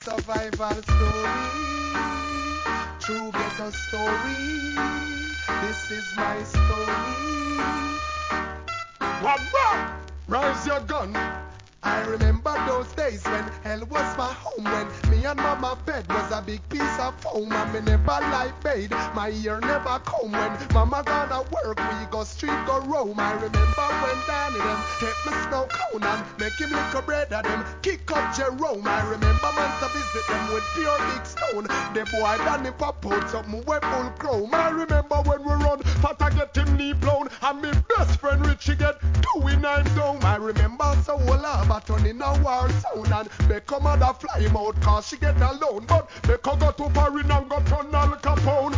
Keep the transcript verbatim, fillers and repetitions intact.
Survival story, true ghetto story. This is my story. Wabba! Raise your gun. I remember those days when hell was my home. When me and mama bed was a big piece of foam. And me never like bathe, my ear never comb. When mama gonna work, we go street go roam. I remember when Danny them take me snow cone and make him lick a bread at them kick up Jerome. I remember man to visit them with pure big stone. The boy Danny pop out something we full chrome. I remember when we run, Fata get him knee blown, and me best friend Richie get two in nine down. I remember so well but turning a war sound and make a mother fly him out cause she get alone. But make her go to foreign and go turn Al Capone.